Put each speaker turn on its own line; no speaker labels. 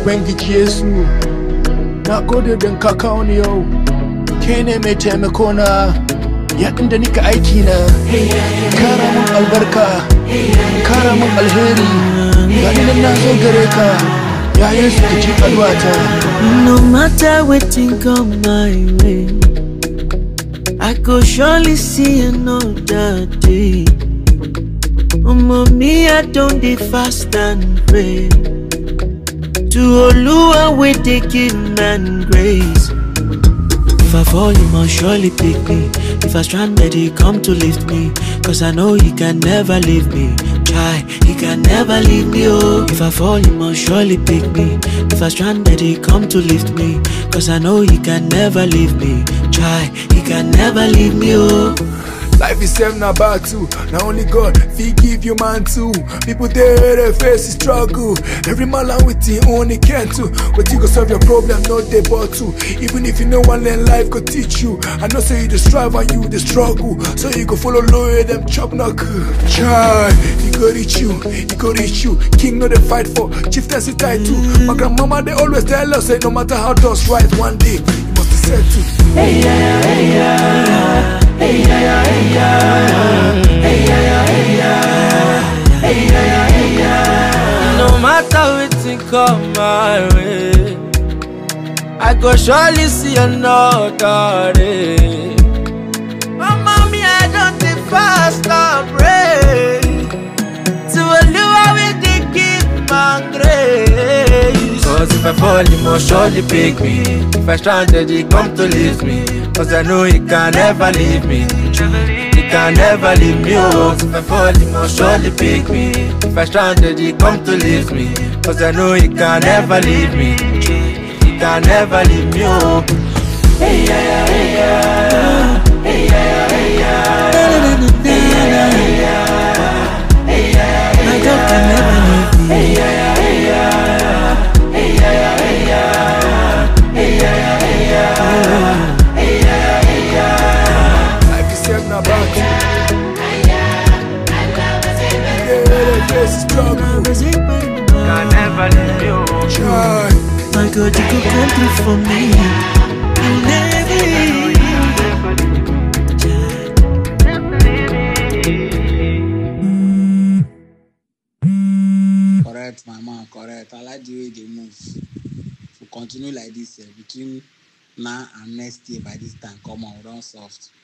Ubangiji Yesu, na gode don ka kawo ni yau. Kai ne mai taimako na, yayin da nika aiki na. Kara mun albarka, kara mun alheri. Gani nan na zo gare ka, ya Yesu ka ji addu'ata.
No matter wetin come my way, I go surely see another day. Me, I don't dey fast and pray to Oluwa wey dey give man grace. If I fall, He must surely pick me. If I stranded, He come to lift me. Cause I know He can never leave me. Try, He can never leave me, oh. If I fall, He must surely pick me. If I stranded, He come to lift me. Cause I know He can never leave me. Try, He can never leave me, oh.
Life is same na battle. Now only God fit give you man too. People there they face the struggle. Every man with him only can too. But you go solve your problem, not they bottle. Even if you know one learn life go teach you. I know say you the strive and you the struggle. So you go follow lawyer them chop knock. Child, he go reach you, he go reach you. King no they fight for, chieftaincy title. My grandmama they always tell us say no matter how does right one day you must be set to.
Hey yeah, hey yeah. Hey yeah, hey yeah. Hey yeah, hey yeah. Hey yeah, hey yeah. No matter wetin come my way, I go surely see another day. Mama, me I don't dey fast and pray to Oluwa wey dey give man grace. Cause if I fall, He must surely pick me. If I stranded, He come to lift me. Cause I know He can never leave me. He can never leave me, oh. If I fall, He must surely pick me. If I stranded, He come to lift me. Cause I know He can never leave me. He can never leave me, oh. Hey yeah, hey yeah. Hey yeah, hey yeah. Hey yeah, hey yeah. Hey yeah, hey yeah. My God can never leave me. Hey yeah, hey yeah. Hey yeah, hey yeah. Hey yeah, hey yeah.
Can never leave you.
My God, you could come through for me. You'll never leave.
Correct, my man, correct. I like the way they move. If we continue like this between now and next year by this time, come on, we don't soft.